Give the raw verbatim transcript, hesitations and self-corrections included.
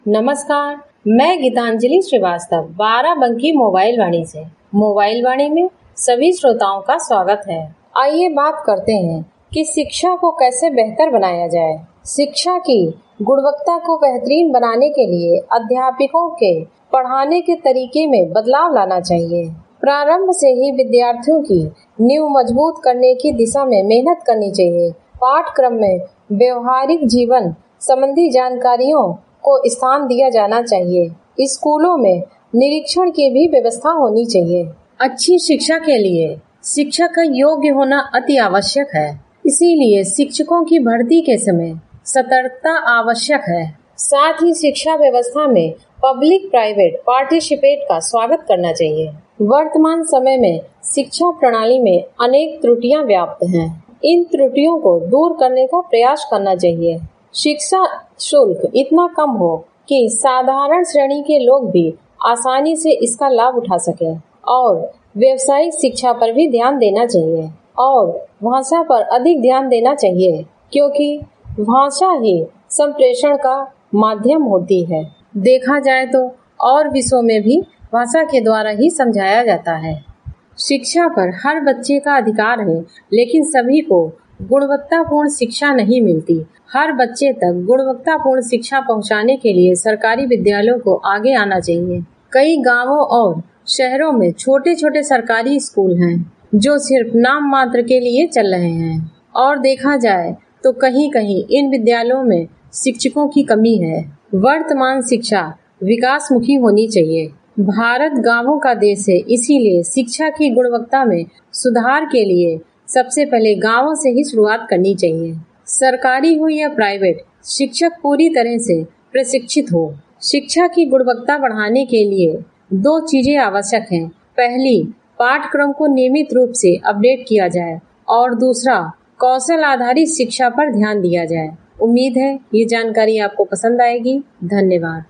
नमस्कार, मैं गीतांजलि श्रीवास्तव बाराबंकी मोबाइल वाणी से मोबाइल वाणी में सभी श्रोताओं का स्वागत है। आइए बात करते हैं कि शिक्षा को कैसे बेहतर बनाया जाए। शिक्षा की गुणवत्ता को बेहतरीन बनाने के लिए अध्यापकों के पढ़ाने के तरीके में बदलाव लाना चाहिए। प्रारंभ से ही विद्यार्थियों की नींव मजबूत करने की दिशा में मेहनत करनी चाहिए। पाठ्यक्रम में व्यवहारिक जीवन संबंधी जानकारियों को स्थान दिया जाना चाहिए। स्कूलों में निरीक्षण की भी व्यवस्था होनी चाहिए। अच्छी शिक्षा के लिए शिक्षक का योग्य होना अति आवश्यक है। इसीलिए शिक्षकों की भर्ती के समय सतर्कता आवश्यक है। साथ ही शिक्षा व्यवस्था में पब्लिक प्राइवेट पार्टिसिपेट का स्वागत करना चाहिए। वर्तमान समय में शिक्षा प्रणाली में अनेक त्रुटियां व्याप्त हैं। इन त्रुटियों को दूर करने का प्रयास करना चाहिए। शिक्षा शुल्क इतना कम हो कि साधारण श्रेणी के लोग भी आसानी से इसका लाभ उठा सकें और व्यावसायिक शिक्षा पर भी ध्यान देना चाहिए और भाषा पर अधिक ध्यान देना चाहिए, क्योंकि भाषा ही संप्रेषण का माध्यम होती है। देखा जाए तो और विषयों में भी भाषा के द्वारा ही समझाया जाता है। शिक्षा पर हर बच्चे का अधिकार है, लेकिन सभी को गुणवत्तापूर्ण शिक्षा नहीं मिलती। हर बच्चे तक गुणवत्तापूर्ण शिक्षा पहुंचाने के लिए सरकारी विद्यालयों को आगे आना चाहिए। कई गांवों और शहरों में छोटे छोटे सरकारी स्कूल हैं जो सिर्फ नाम मात्र के लिए चल रहे हैं और देखा जाए तो कहीं कहीं इन विद्यालयों में शिक्षकों की कमी है। वर्तमान शिक्षा विकासमुखी होनी चाहिए। भारत गांवों का देश है, इसीलिए शिक्षा की गुणवत्ता में सुधार के लिए सबसे पहले गांवों से ही शुरुआत करनी चाहिए। सरकारी हो या प्राइवेट, शिक्षक पूरी तरह से प्रशिक्षित हो। शिक्षा की गुणवत्ता बढ़ाने के लिए दो चीजें आवश्यक हैं। पहली, पाठ्यक्रम को नियमित रूप से अपडेट किया जाए और दूसरा, कौशल आधारित शिक्षा पर ध्यान दिया जाए। उम्मीद है ये जानकारी आपको पसंद आएगी। धन्यवाद।